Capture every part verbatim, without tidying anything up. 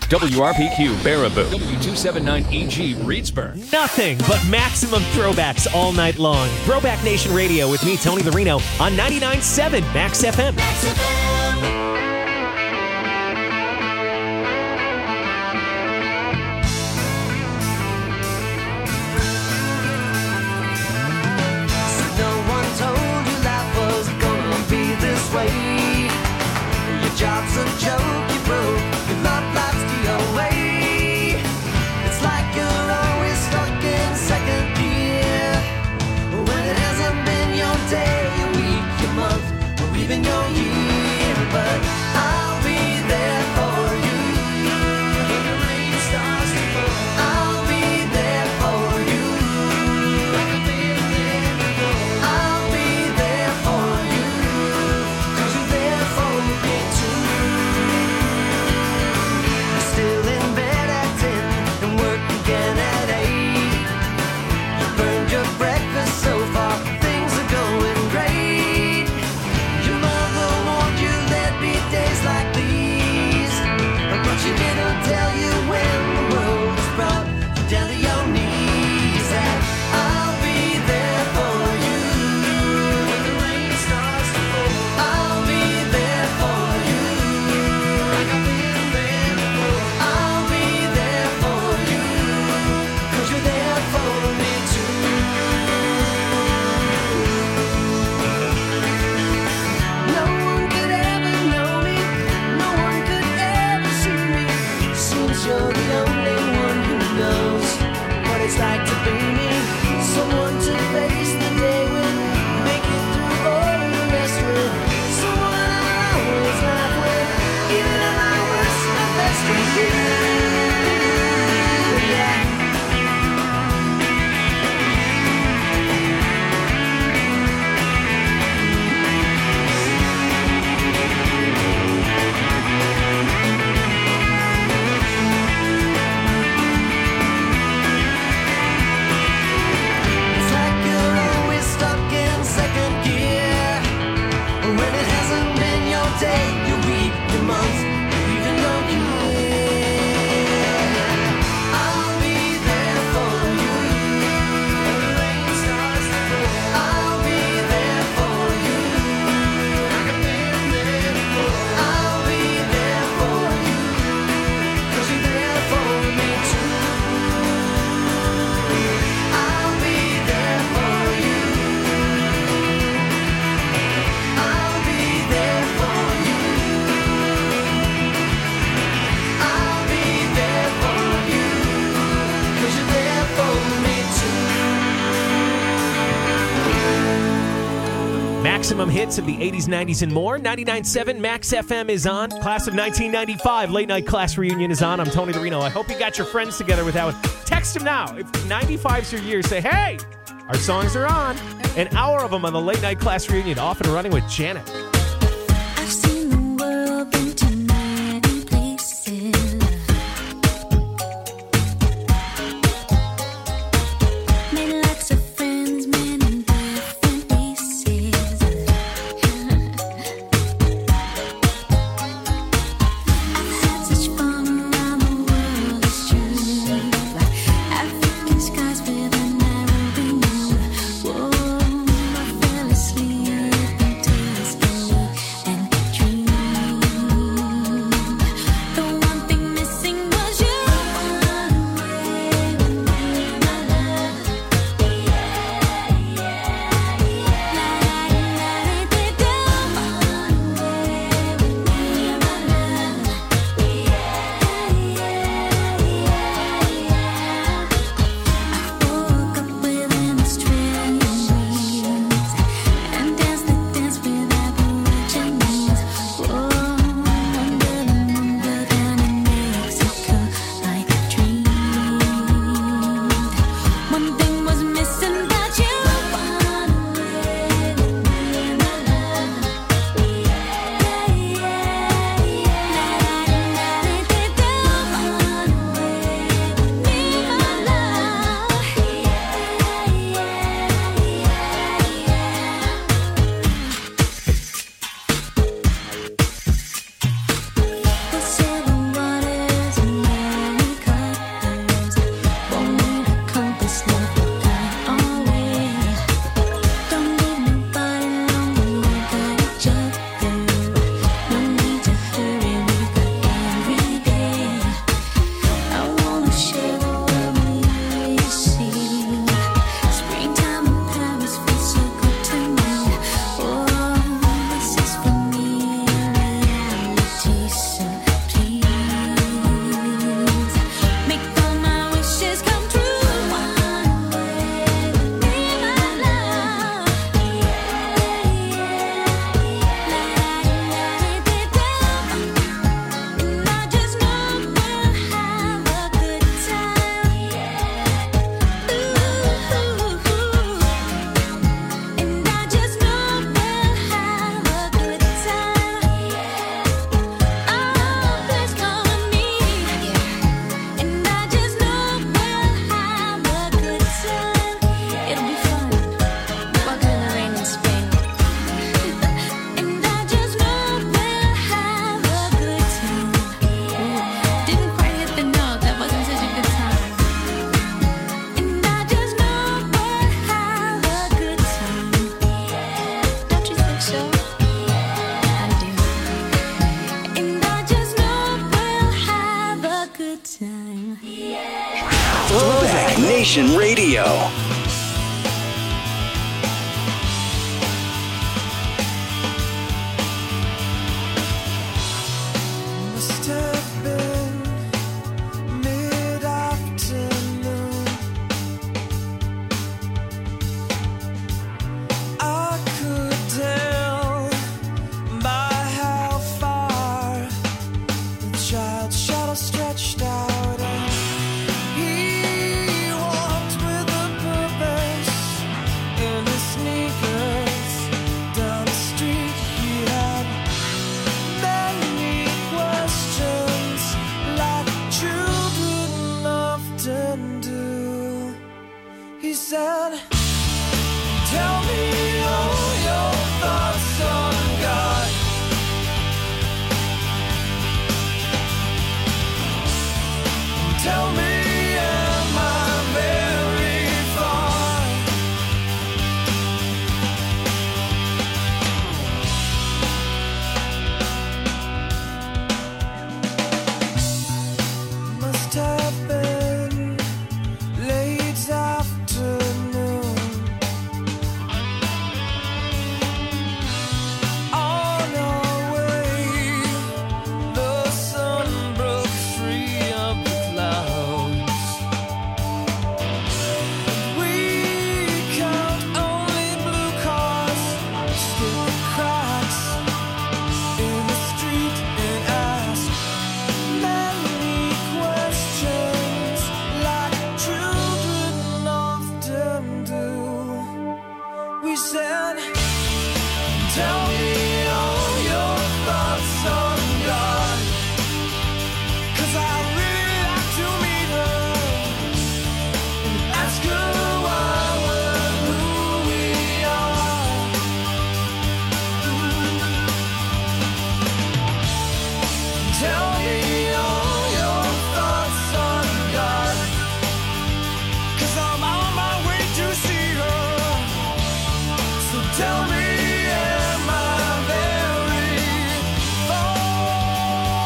W R P Q Baraboo, W two seventy-nine E G Reedsburg. Nothing but maximum throwbacks all night long. Throwback Nation Radio with me, Tony the Reno, on ninety-nine point seven Max F M. Max F M. Job's a joke, you broke, your love life's the away. It's like you're always stuck in second gear, when it hasn't been your day, your week, your month, or even your year. But I'll be there for you when the rain starts to fall. I'll be there for you like I've been there before. I'll be there for you, 'cause you're there for me too. Still in bed at ten and work again at eight. You burned your breakfast so far, things are going great. Your mother warned you there'd be days like these, but she didn't tell you when the world was brought down to your knees. And I'll be there for you when the rain starts to fall. I'll be there for you like I've been there before. I'll be there for you, 'cause you're there for me too. No one could ever know me, no one could ever see me. Seems you're the only one who knows what it's like to be me. Someone to face the day with, make it through all the rest with. Someone I always laugh with, even at my worst, my best with you. Yeah. It's like you're always stuck in second gear, when it hasn't been your day, your week, your month, or even your year. I'll be there for you when the rain starts to fall. I'll be there for you like I've been there before. I'll be there for you, 'cause you're there for me too. I'll be there for you. I'll be there for you. I'll be there for you, 'cause you're there for me too. Maximum hits of the eighties, nineties, and more. ninety-nine point seven Max F M is on. Class of nineteen ninety-five Late Night Class Reunion is on. I'm Tony the Reno. I hope you got your friends together with that one. Text them now. If ninety-five's your year, say, hey, our songs are on. An hour of them on the Late Night Class Reunion, off and running with Janet. I've seen the world, been to many places. Made lots of friends, men in different races. I've had such fun around the world, it's true. African skies with a Nairobi moon. Whoa, I fell asleep into the sky. Nation Radio. Must have been mid-afternoon. I could tell by how far the child's shadow stretched out, and he walked with a purpose in his sneakers down the street. He had many questions, like children often do. He said, "Tell me all your thoughts on God. Tell me, am I very far? Must have been late afternoon. On our way, the sun broke free of the clouds. We count only blue cars, skip the cracks in the street, and ask many questions, like children often do. We said, "Tell me all your thoughts on God, 'cause I really like to meet her and ask her why we're who we are." Tell me all your thoughts on God, 'cause I'm on my way to see her. So tell me, am I very far?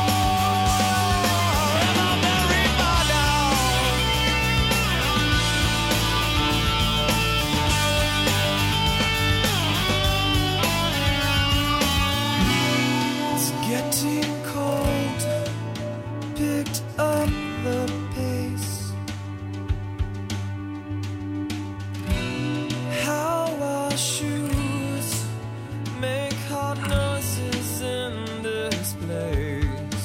Am I very far now? It's getting cold, picked up the pace. How our shoes make hard noises in this place.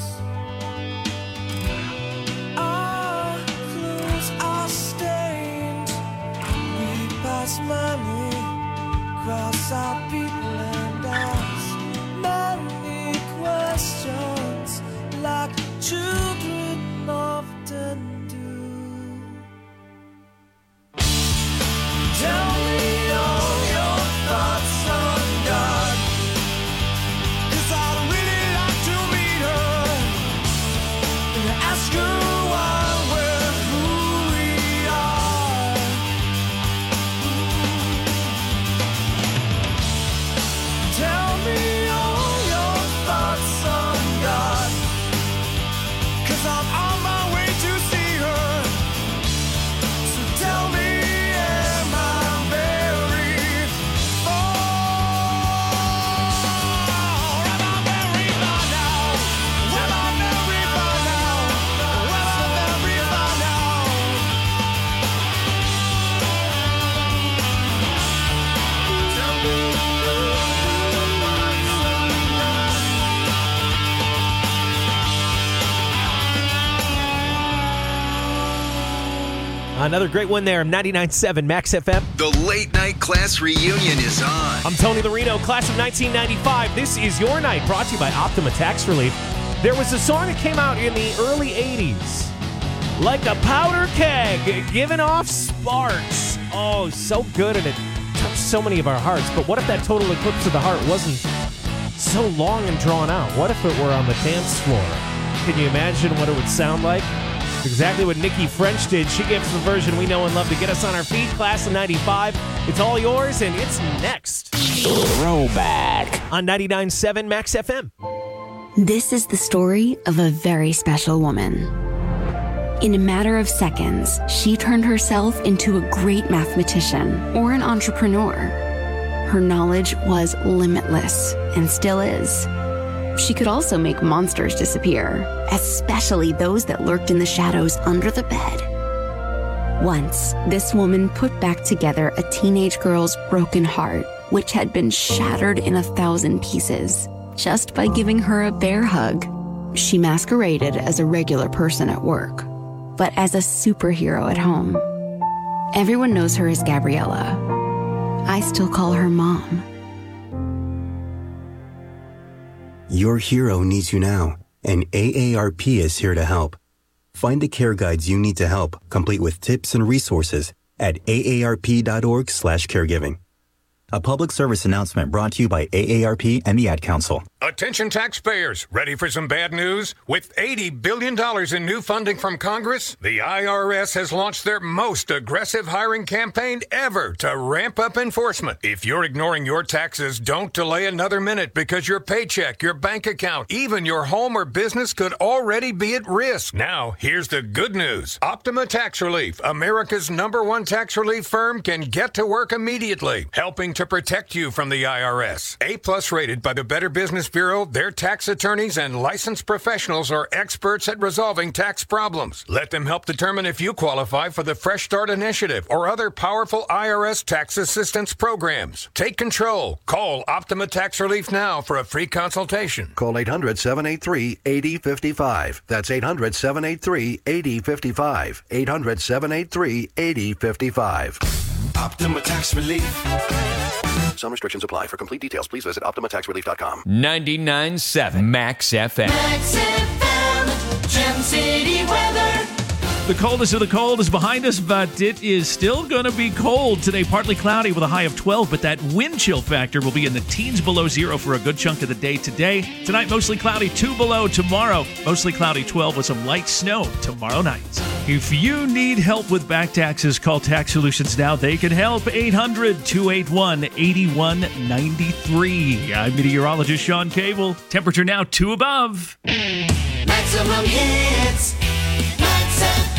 Our clothes are stained. We pass money, cross our people, and ask many questions, like children often do. Tell me all your thoughts on God, 'cause I'd really like to meet her and ask her why we're who we are. Tell me all your thoughts on God, 'cause I'm on my way to see her. So tell me, am I very far? Am I very far now? Am I very far now? Am I very far now? Tell me all your thoughts on God. Another great one there, ninety-nine point seven Max F M. The late night class reunion is on. I'm Tony Larino, class of nineteen ninety-five. This is your night, brought to you by Optima Tax Relief. There was a song that came out in the early eighties, like a powder keg, giving off sparks. Oh, so good, and it touched so many of our hearts. But what if that total eclipse of the heart wasn't so long and drawn out? What if it were on the dance floor? Can you imagine what it would sound like? Exactly what Nikki French did. She gives the version we know and love to get us on our feet. Class of ninety-five. It's all yours, and it's next. Throwback. On ninety-nine point seven Max F M. This is the story of a very special woman. In a matter of seconds, she turned herself into a great mathematician or an entrepreneur. Her knowledge was limitless and still is. She could also make monsters disappear, especially those that lurked in the shadows under the bed. Once, this woman put back together a teenage girl's broken heart, which had been shattered in a thousand pieces, just by giving her a bear hug. She masqueraded as a regular person at work, but as a superhero at home. Everyone knows her as Gabriella. I still call her Mom. Your hero needs you now, and A A R P is here to help. Find the care guides you need to help, complete with tips and resources at A A R P dot org slash caregiving. A public service announcement brought to you by A A R P and the Ad Council. Attention taxpayers, ready for some bad news? With eighty billion dollars in new funding from Congress, the I R S has launched their most aggressive hiring campaign ever to ramp up enforcement. If you're ignoring your taxes, don't delay another minute because your paycheck, your bank account, even your home or business could already be at risk. Now, here's the good news. Optima Tax Relief, America's number one tax relief firm, can get to work immediately, helping to protect you from the I R S. A-plus rated by the Better Business Bureau, their tax attorneys and licensed professionals are experts at resolving tax problems. Let them help determine if you qualify for the Fresh Start Initiative or other powerful I R S tax assistance programs. Take control. Call Optima Tax Relief now for a free consultation. Call eight hundred, seven eight three, eight zero five five. That's eight hundred, seven eight three, eight zero five five. eight hundred, seven eight three, eight zero five five. Optima Tax Relief. Some restrictions apply. For complete details, please visit optima tax relief dot com. ninety-nine point seven Max F M. Max F M, Gem City weather. The coldest of the cold is behind us, but it is still going to be cold today. Partly cloudy with a high of twelve, but that wind chill factor will be in the teens below zero for a good chunk of the day today. Tonight, mostly cloudy, two below. Tomorrow, mostly cloudy, twelve with some light snow tomorrow night. If you need help with back taxes, call Tax Solutions now. They can help. eight hundred, two eight one, eight one nine three. I'm meteorologist Sean Cable. Temperature now two above. Maximum hits. Max F M.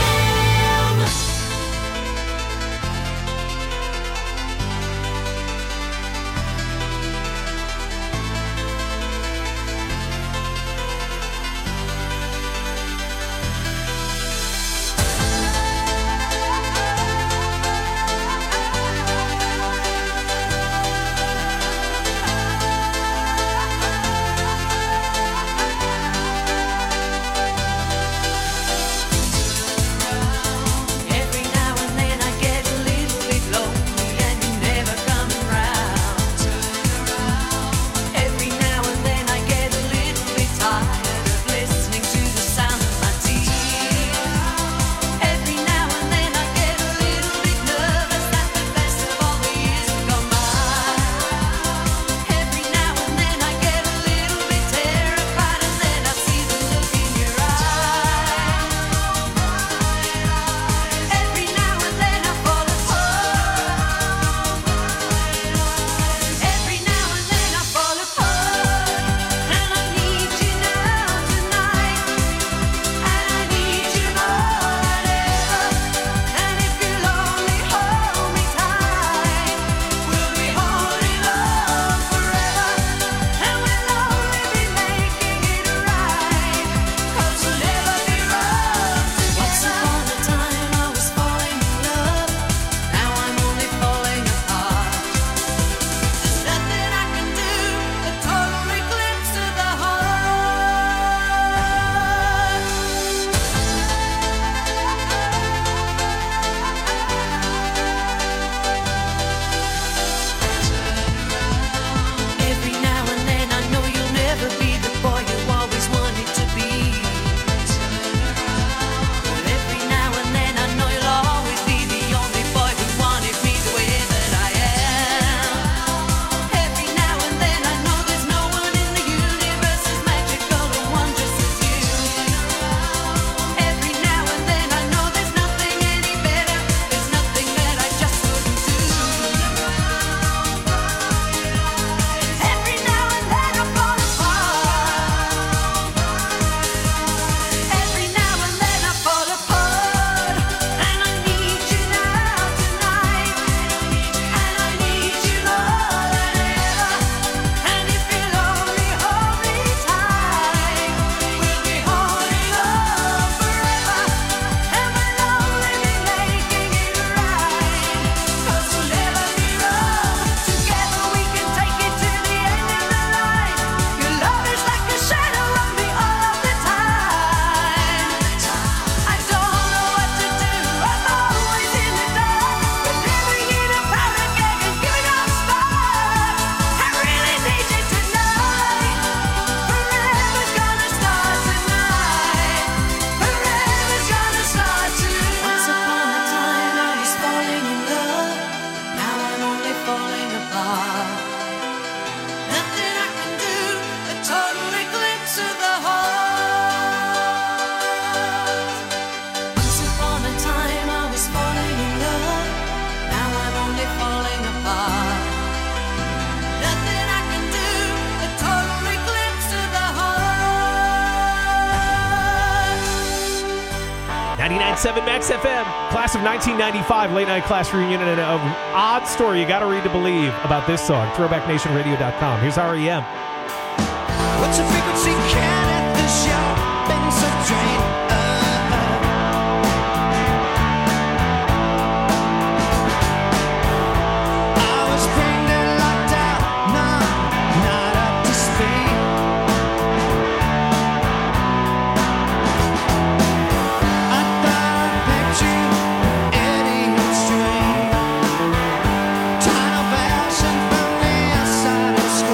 ninety-nine point seven Max F M, class of nineteen ninety-five, late night class reunion, and an odd story you got to read to believe about this song. throwback nation radio dot com. Here's R E M. What's your frequency count at the show? Been so drained.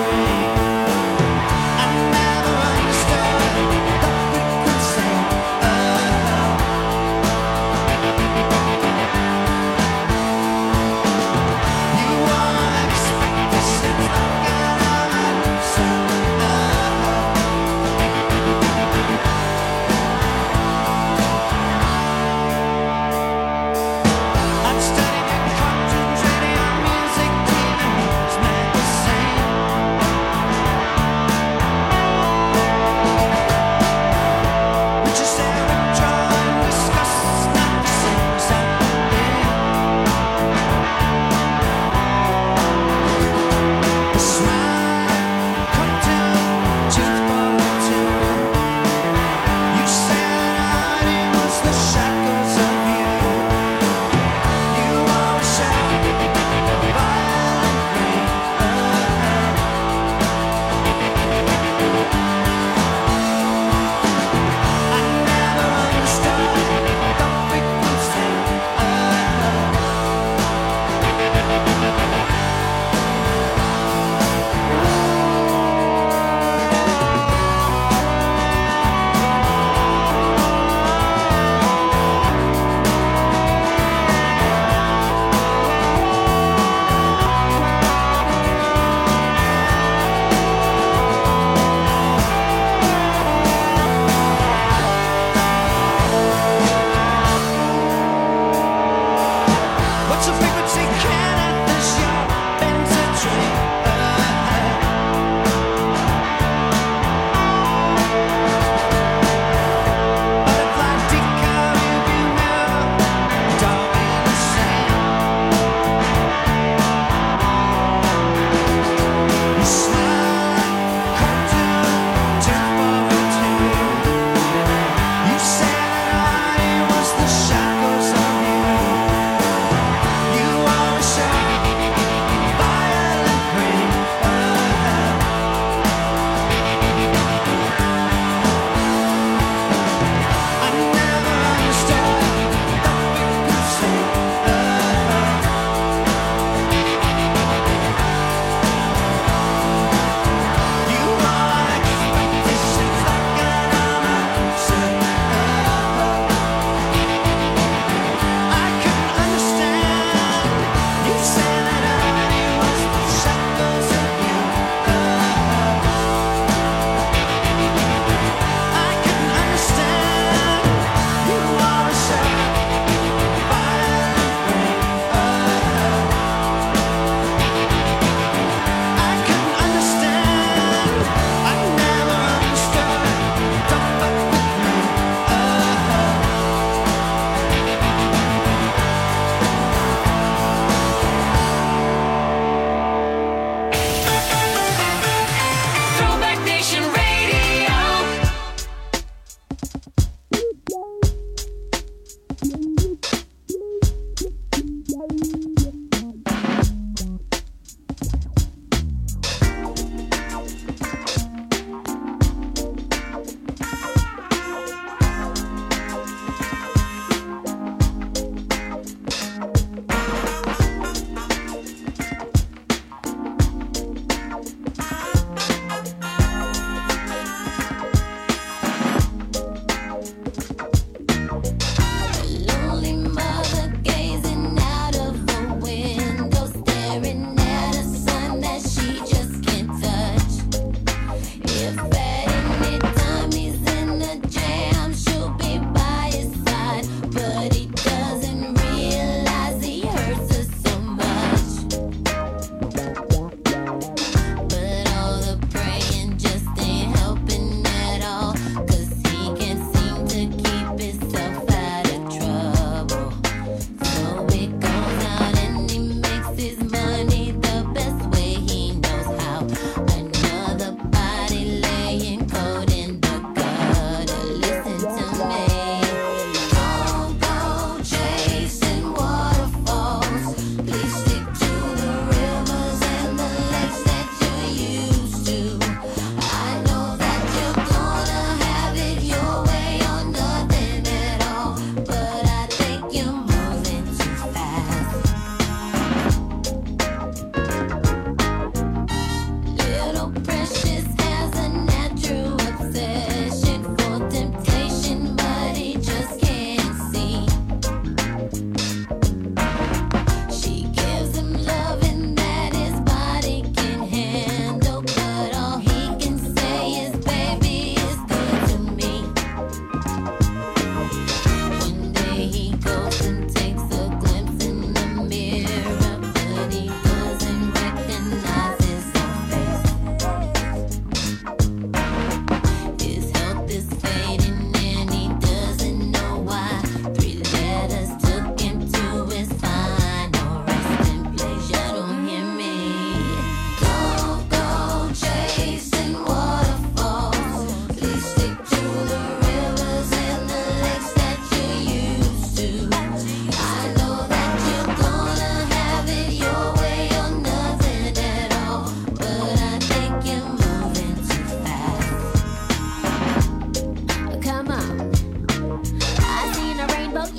Uh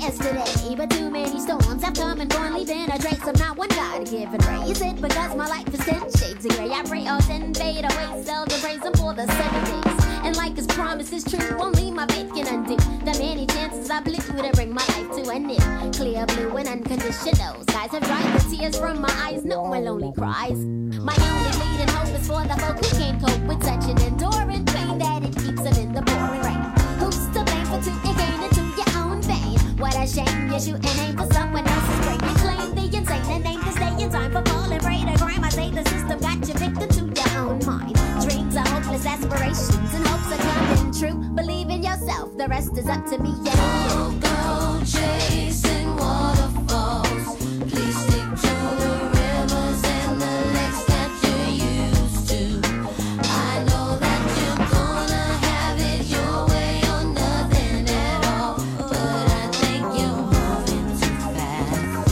yesterday, but too many storms have come and gone, leaving a trace of not one God given ray. Is it because my life is ten shades of gray? I pray all ten fade away, seldom praise him for the seven days. And like his promise is true, only my faith can undo the many chances I blew to bring my life to an end. Clear blue and unconditional skies have dried the tears from my eyes, no more lonely cries. My only leading hope is for the folk who can't cope with such an enduring pain that it keeps them in the pouring rain. Who's to blame for two and gain into your own vein? What a shame you shoot and aim for someone else's brain. You claim the insane and aim to stay in time for falling prey to crime. I say the system got you victim to your own mind. Dreams are hopeless aspirations and hopes are coming true. Believe in yourself, the rest is up to me. Yeah. Don't go chasing waterfalls. Please stick to the rivers and the lakes that you're used to. I know that you're gonna have it your way or nothing at all, but I think you're moving too fast.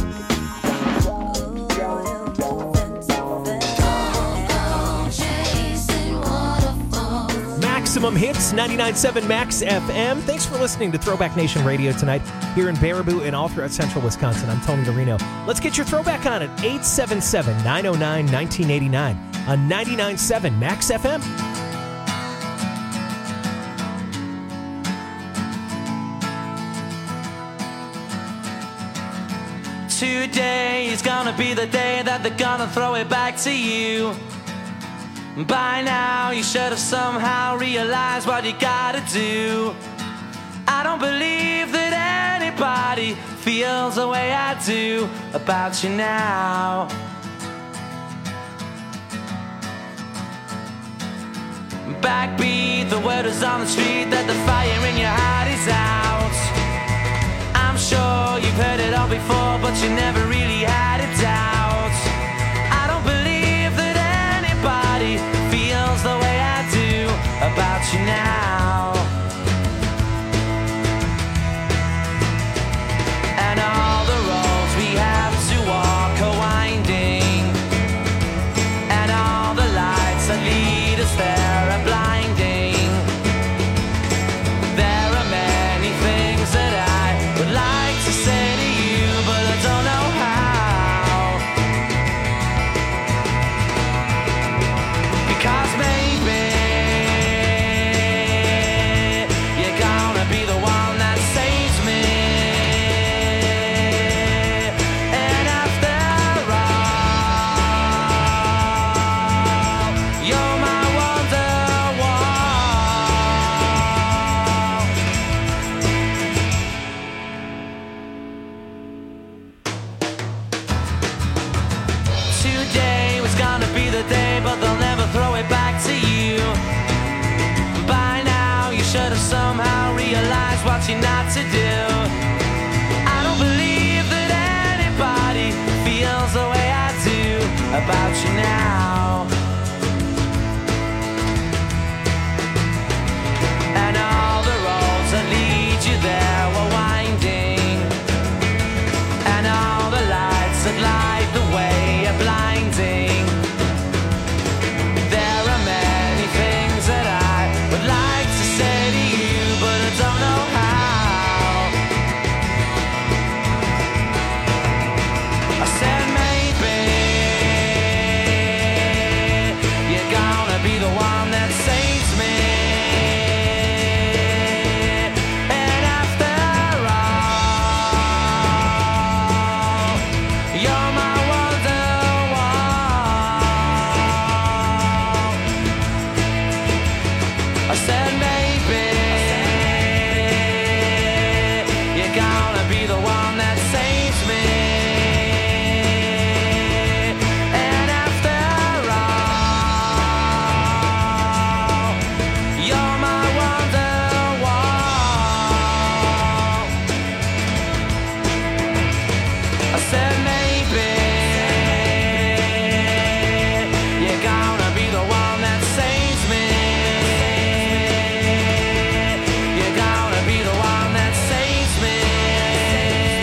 Don't go chasing waterfalls. Maximum Hits, ninety-nine point seven Max F M. Thanks for listening to Throwback Nation Radio tonight here in Baraboo and all throughout central Wisconsin. I'm Tony Dorino. Let's get your throwback on at eight seven seven, nine oh nine, nineteen eighty-nine on ninety-nine point seven Max F M. Today is gonna be the day that they're gonna throw it back to you. By now you should have somehow realized what you gotta do. I don't believe that anybody feels the way I do about you now. Backbeat, the word is on the street that the fire in your heart is out. I'm sure you've heard it all before, but you never really had a doubt. I don't believe that anybody feels the way I do about you now. And all the roads we have to walk are winding, and all the lights that lead us there are blinding. There are many things that I would like to say to you, but I don't know how. Because maybe you're gonna be the one that saves me. And after all, you're my Today was gonna be the day, but they'll never throw it back to you. By now you should have somehow realized what you're not to do. I don't believe that anybody feels the way I do about you now. And all the roads that lead you there were winding, and all the lights that light the way are blinding. There are many things that I would like to say to you, but I don't know how. I said maybe you're gonna be the one that saves me. And after all, you're my Wonderwall. I said maybe you're gonna be the one that saves me. And after all, you're my Wonderwall. I said maybe you're gonna be the one that saves me. You're gonna be the one that saves me.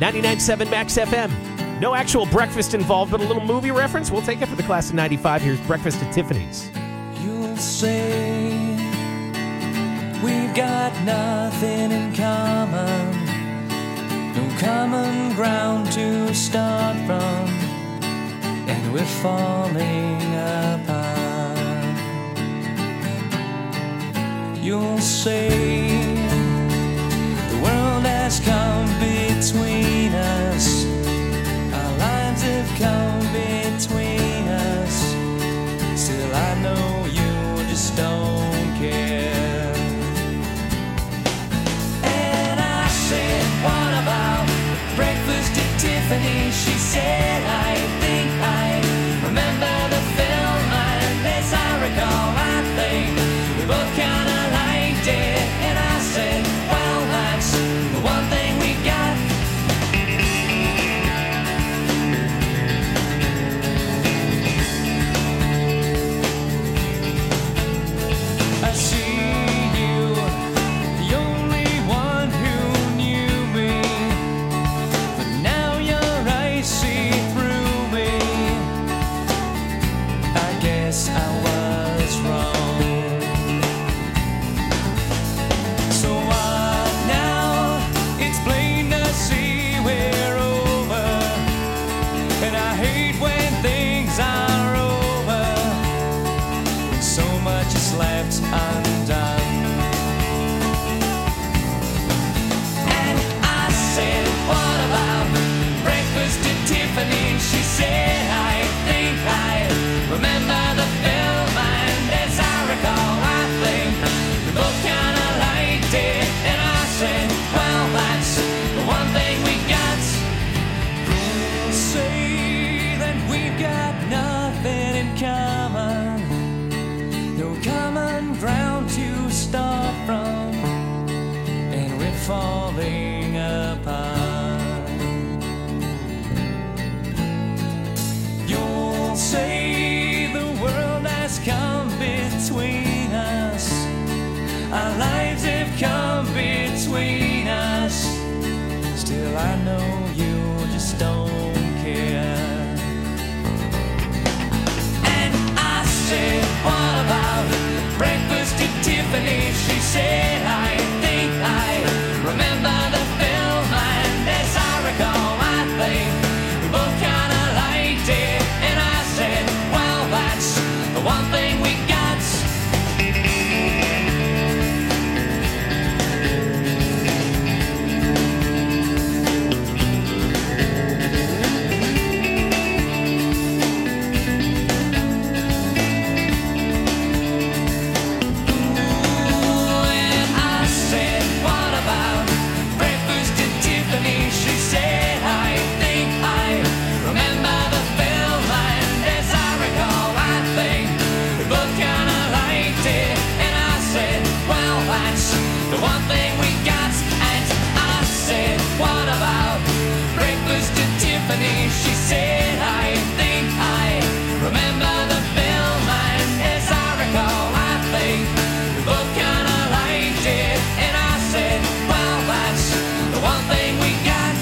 ninety-nine point seven Max F M. No actual breakfast involved, but a little movie reference. We'll take it for the class of ninety-five. Here's Breakfast at Tiffany's. You'll say we've got nothing in common, no common ground to start from, and we're falling apart. You'll say the world has come between us, our lives have come between us. Still I know you just don't care. And I said, what about breakfast at Tiffany? She said, I think I remember the film, and as I recall, I think we both kinda liked it. And I said, well, that's the one thing we got. I see you, the only one who knew me, but now your eyes see through me. I guess I was wrong. So what now? It's plain to see we're over, and I hate when things are over, when so much is left undone. And I said, what about breakfast at Tiffany? She said, I think I remember the film, and as I recall, I think we both kinda liked it. And I said, well, that's the one thing we got. Say that we've got nothing in common, no common ground to start from, and we're falling apart. You'll say the world has come between us, our lives have come between us. Still I know you just don't care. And I said, what about breakfast at Tiffany? She said, I think I remember the film, and as I recall, I think we both kinda liked it. And I said, well, that's the one thing we got. And I said, what about breakfast at Tiffany? She said, I think I remember the film, and as I recall, I think we both kinda liked it. And I said, well, that's the one thing we got. And I said, what about breakfast at Tiffany? She said, I think I remember the film, and as I recall, I think we both kinda liked it. And I said, well, that's the one thing we got.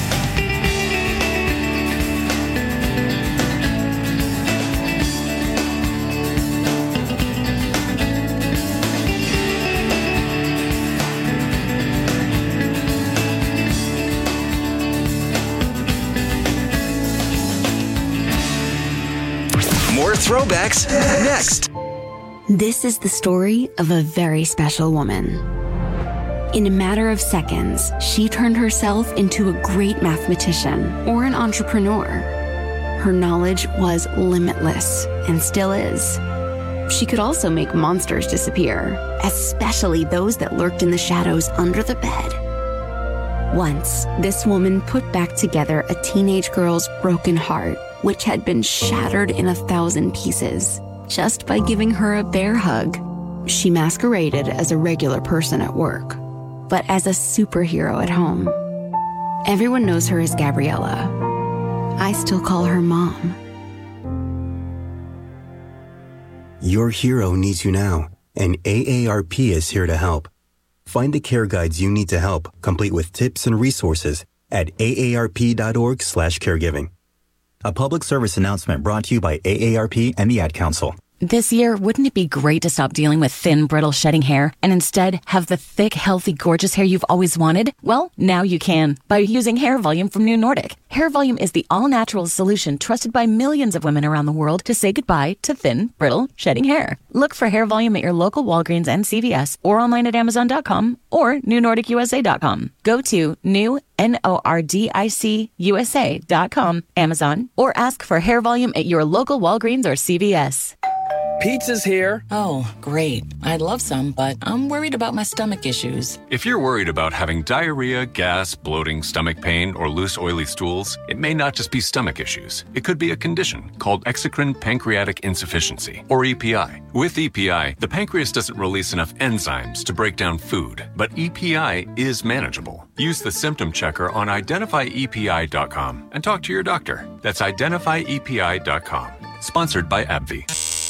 More throwbacks next. This is the story of a very special woman. In a matter of seconds, she turned herself into a great mathematician or an entrepreneur. Her knowledge was limitless and still is. She could also make monsters disappear, especially those that lurked in the shadows under the bed. Once, this woman put back together a teenage girl's broken heart, which had been shattered in a thousand pieces, just by giving her a bear hug. She masqueraded as a regular person at work, but as a superhero at home. Everyone knows her as Gabriella. I still call her Mom. Your hero needs you now, and A A R P is here to help. Find the care guides you need to help, complete with tips and resources, at A A R P dot org slash caregiving. A public service announcement brought to you by A A R P and the Ad Council. This year, wouldn't it be great to stop dealing with thin, brittle, shedding hair and instead have the thick, healthy, gorgeous hair you've always wanted? Well, now you can by using Hair Volume from New Nordic. Hair Volume is the all-natural solution trusted by millions of women around the world to say goodbye to thin, brittle, shedding hair. Look for Hair Volume at your local Walgreens and C V S or online at amazon dot com or new nordic u s a dot com. Go to new N O R D I C U S A dot com, Amazon, or ask for Hair Volume at your local Walgreens or C V S. Pizza's here. Oh, great. I'd love some, but I'm worried about my stomach issues. If you're worried about having diarrhea, gas, bloating, stomach pain, or loose, oily stools, it may not just be stomach issues. It could be a condition called exocrine pancreatic insufficiency, or E P I. With E P I, the pancreas doesn't release enough enzymes to break down food, but E P I is manageable. Use the symptom checker on identify E P I dot com and talk to your doctor. That's identify E P I dot com. Sponsored by AbbVie.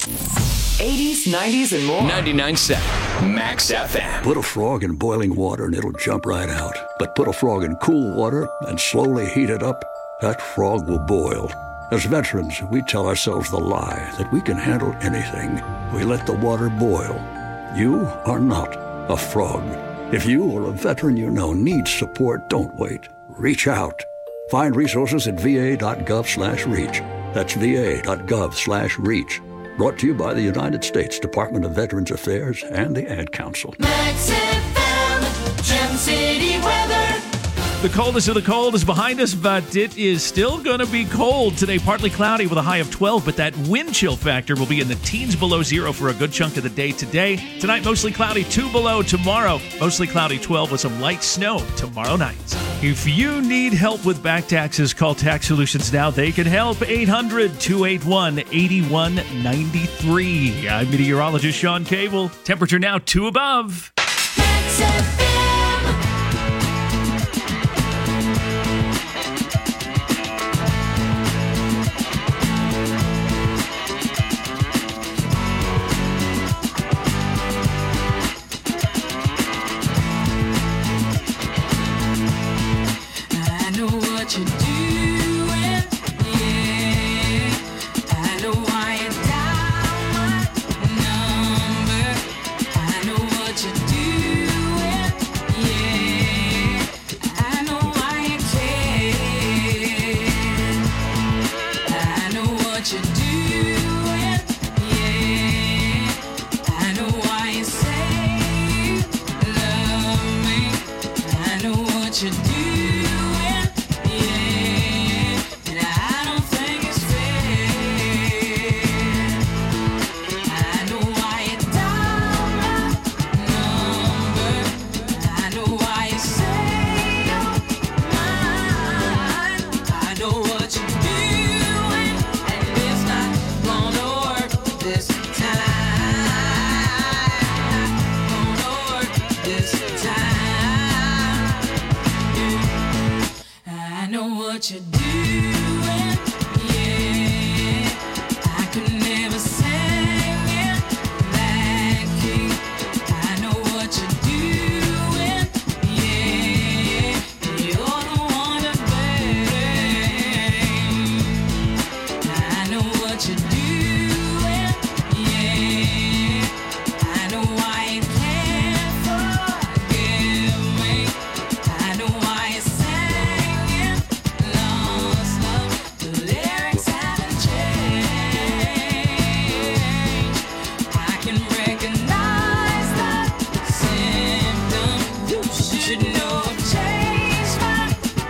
eighties, nineties, and more. ninety-nine point seven Max F M. Put a frog in boiling water and it'll jump right out. But put a frog in cool water and slowly heat it up, that frog will boil. As veterans, we tell ourselves the lie that we can handle anything. We let the water boil. You are not a frog. If you or a veteran you know needs support, don't wait. Reach out. Find resources at v a dot gov slash reach. That's v a dot gov slash reach. Brought to you by the United States Department of Veterans Affairs and the Ad Council. Max F M, Gem City weather. The coldest of the cold is behind us, but it is still going to be cold today. Partly cloudy with a high of twelve, but that wind chill factor will be in the teens below zero for a good chunk of the day today. Tonight, mostly cloudy, two below. Tomorrow, mostly cloudy, twelve with some light snow tomorrow night. If you need help with back taxes, call Tax Solutions now. They can help. eight hundred, two eight one, eight one nine three. I'm meteorologist Sean Cable. Temperature now two above. Max F M. I know what you're doing, yeah. I know why you dial my number. I know what you're doing, yeah. I know why you care. I know what you're doing, yeah. I know why you say you love me. I know what you're doing. What you're doing, yeah. I could never sing it like you. I know what you're doing, yeah. You're the one to blame. I know what you're doing, yeah. I know why you can't forgive me. I know why you sang it. Lost love, the lyrics haven't changed. I can recognize that symptom. You should know I've changed my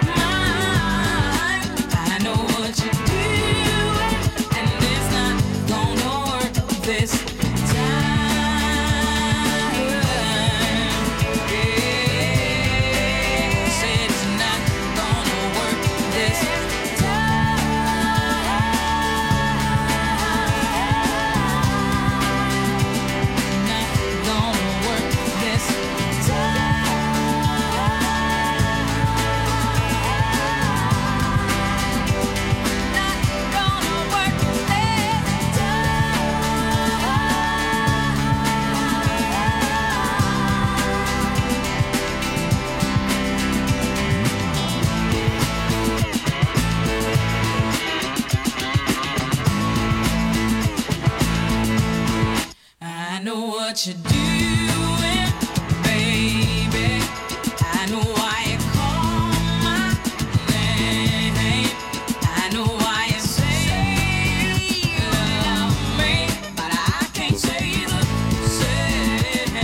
mind. I know what you're doing, and it's not gonna work this time. Yeah. Said it's not gonna work this time. Not gonna work this time. what you're doing, baby. I know why you call my name. I know why you say you love me, but I can't say the same.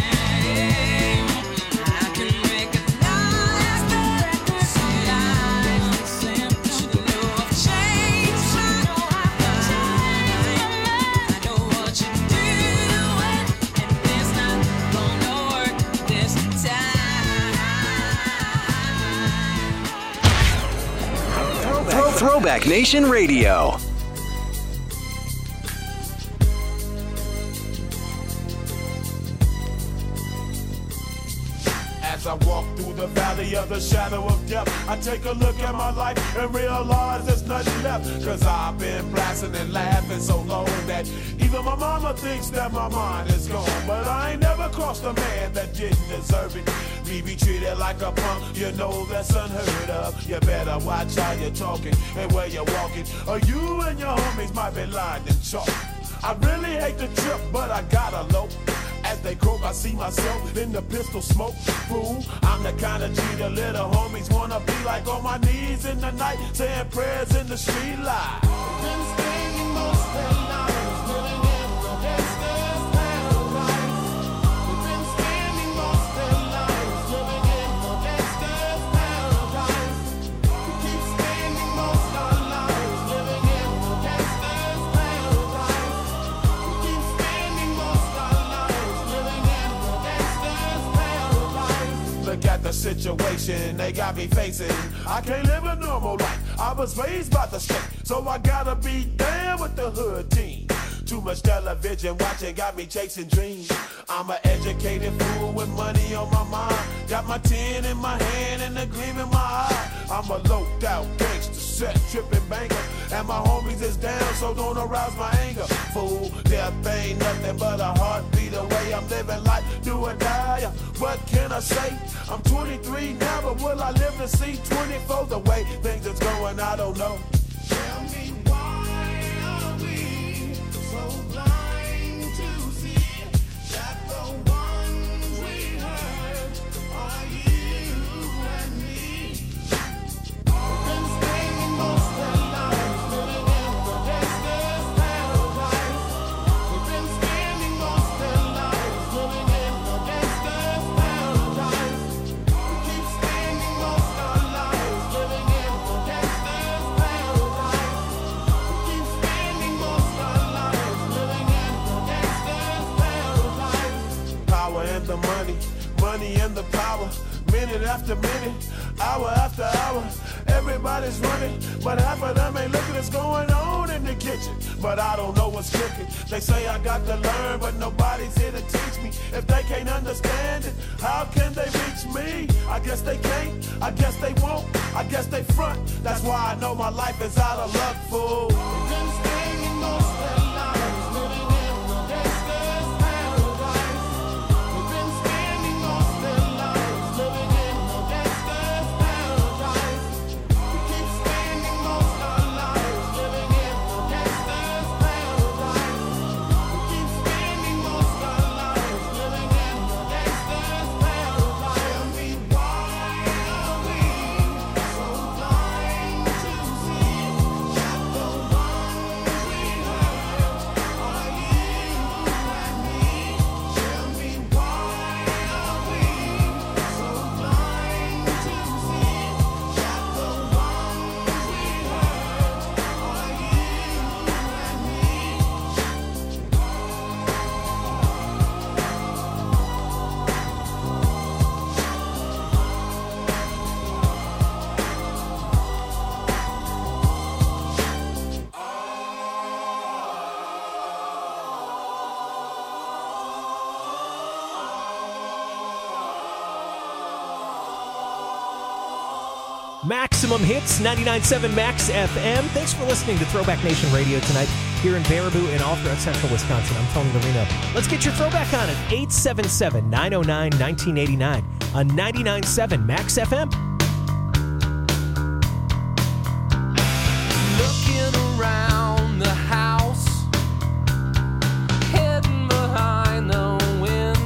I can recognize the signs, the symptoms. You know I've changed my mind. I know what you're doing, and it's not gonna work this Throw- Throwback Nation Radio. As I walk through the valley of the shadow of death, I take a look at my life and realize there's nothing left. Cause I've been blasting and laughing so long that even my mama thinks that my mind is gone. But I ain't never crossed a man that didn't deserve it. Me be treated like a punk, you know that's unheard of. You better watch how you're talking and where you're walking, or you and your homies might be lined in chalk. I really hate the trip, but I gotta low. As they croak, I see myself in the pistol smoke. Fool, I'm the kind of G the little homies wanna be like, on my knees in the night, saying prayers in the street light. Been spending most of their lives living in the gangster's paradise. We've been spending most of their lives living in the gangster's paradise. We keep spending most of our lives living in the gangster's paradise. We keep spending most of our lives living in the gangster's paradise. Look at the situation they got me facing. I can't live a normal life. I was raised by the state, so I gotta be down with the hood team. Too much television watching got me chasing dreams. I'm an educated fool with money on my mind. Got my tin in my hand and a gleam in my eye. I'm a loped out gangster, set tripping banker, and my homies is down, so don't arouse my anger. Fool, death ain't nothing but a heartbeat away. I'm living life, do or die. What can I say? I'm twenty-three now, but will I live to see twenty-four? The way things is going, I don't know. Tell me why are we so blind to see that the ones we hurt are you and me? We've been spending most of our lives living in the gangster's paradise. We've been spending most of our lives living in the gangster's paradise. We keep spending most of our lives living in the gangster's paradise. We keep spending most of our lives living in the gangster's paradise. Power and the money, money and the power. Minute after minute, hour after hour, everybody's running, but half of them ain't looking what's going on in the kitchen. But I don't know what's cooking. They say I got to learn, but nobody's here to teach me. If they can't understand it, how can they reach me? I guess they can't, I guess they won't, I guess they front. That's why I know my life is out of luck, fool. We've been spending most of our lives living in the gangster's paradise. We've been spending most of our lives living in the gangster's paradise. We keep spending most of our lives living in the gangster's paradise. We keep spending most of our lives living in the gangster's paradise. Tell me why are we so blind to see that the ones we hurt are you and me? Tell me why are we so blind to see that the ones we hurt are you and me? Maximum Hits, ninety-nine point seven Max F M. Thanks for listening to Throwback Nation Radio tonight here in Baraboo and all throughout central Wisconsin. I'm Tony Marino. Let's get your throwback on at eight seven seven, nine oh nine, nineteen eighty-nine on ninety-nine point seven Max F M. Looking around the house, hidden behind the window.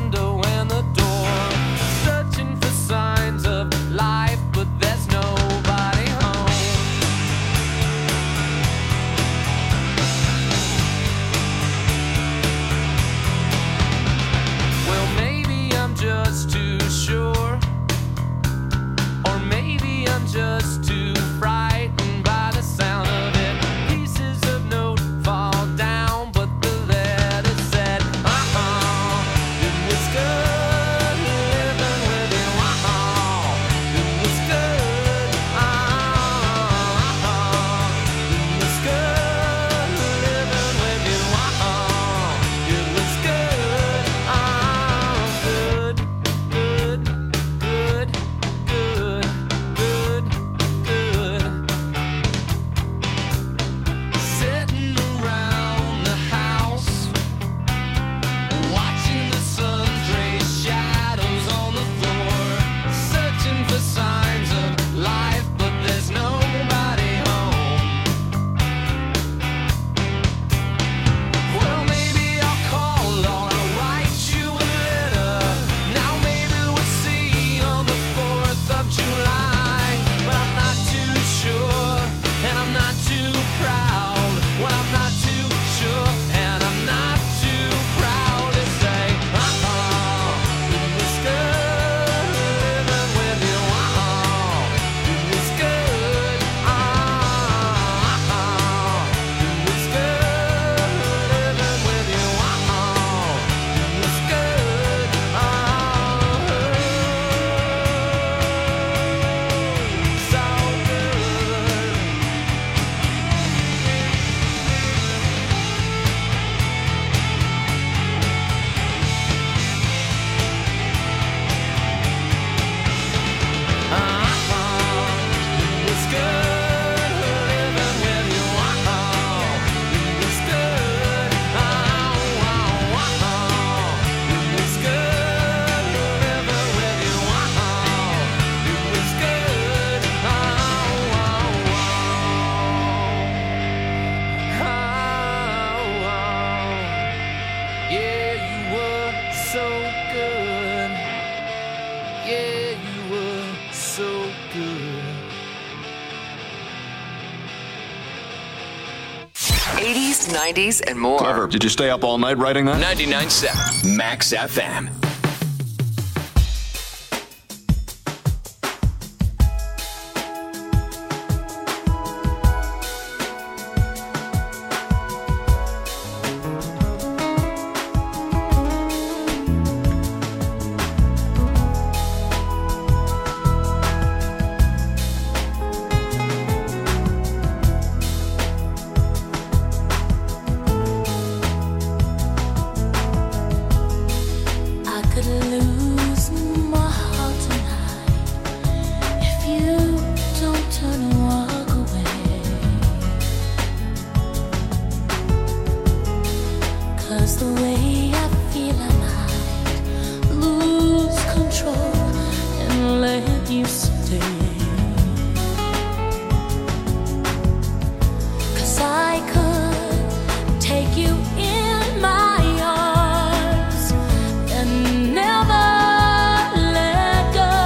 good. eighties, nineties, and more. Clever. Did you stay up all night writing that? ninety-nine point seven Max F M. I could lose my heart tonight if you don't turn and walk away. 'Cause the way I feel I might lose control and let you stay. 'Cause I could take you in my arms and never let go.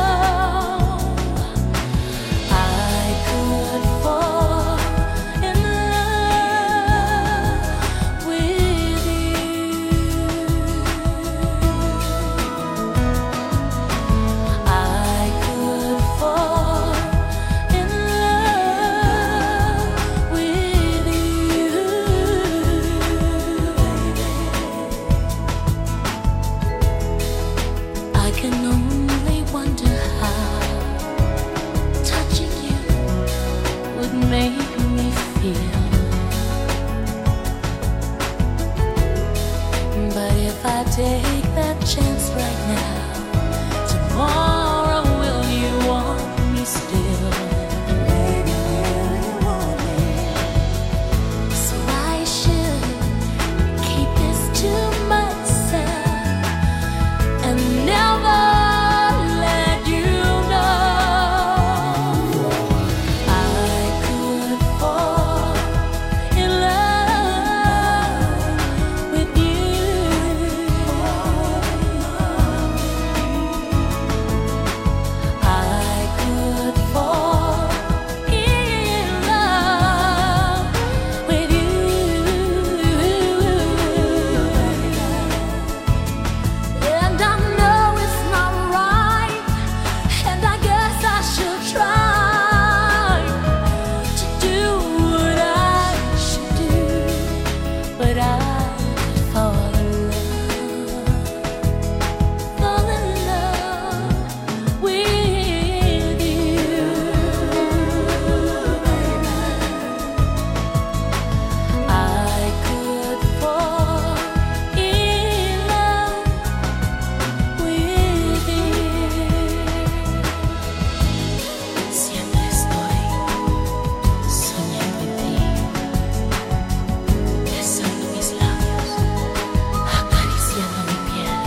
I could fall in love with you. I could fall in love with you. I can only wonder how touching you would make me feel. But if I take that chance right now, tomorrow will you want me still? Baby, will you want me? So I should keep this to myself and never let you know. I could fall in love with you. I could fall in love with you. And I know it's not right, and I guess I should try to do what I should do, but I could fall in love, fall in love with you. I could fall in love with you. Siempre estoy soñando en ti, besando mis labios, acariciando mi piel,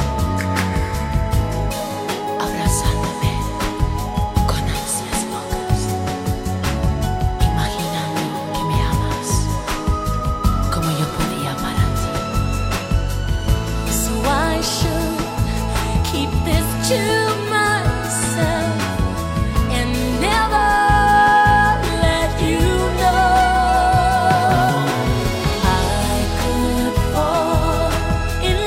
abrazándome con ansias locas, imaginando que me amas como yo podía amar a ti. So I should keep this to myself and never let you know. I could fall in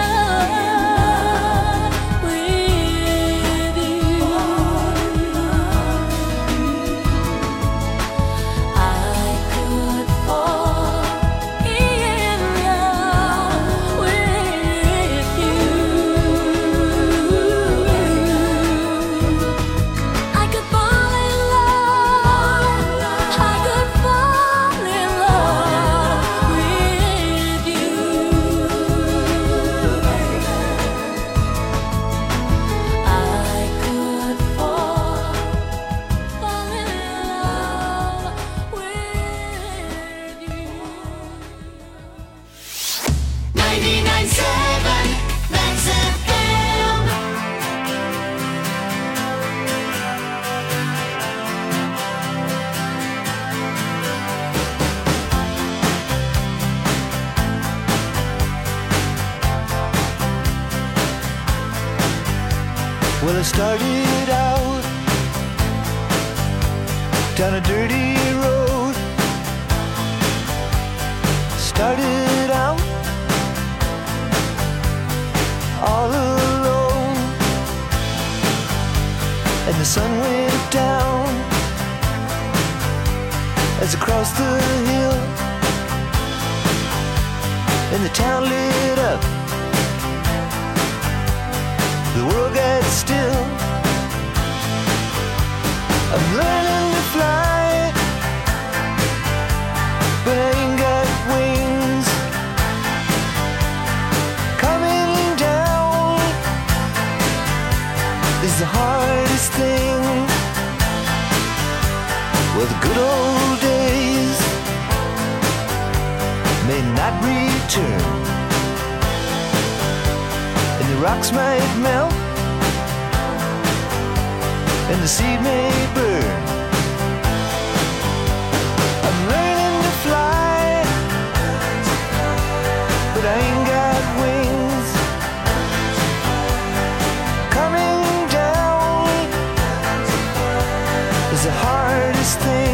love with you. I could fall in love with you. I could fall in love. I could fall in love with you. I could fall, fall in love with you. ninety-nine point seven Max F M. Well, I started out down a dirty road. Started out all alone, and the sun went down as I crossed the hill, and the town lit up. The world got still. I'm learning to fly, but I ain't got wings. Coming down is the hardest thing. Well, the good old days may not return, and the rocks might melt, and the seed may burn. I'm learning to fly, but I ain't got wings. Coming down is the hardest thing.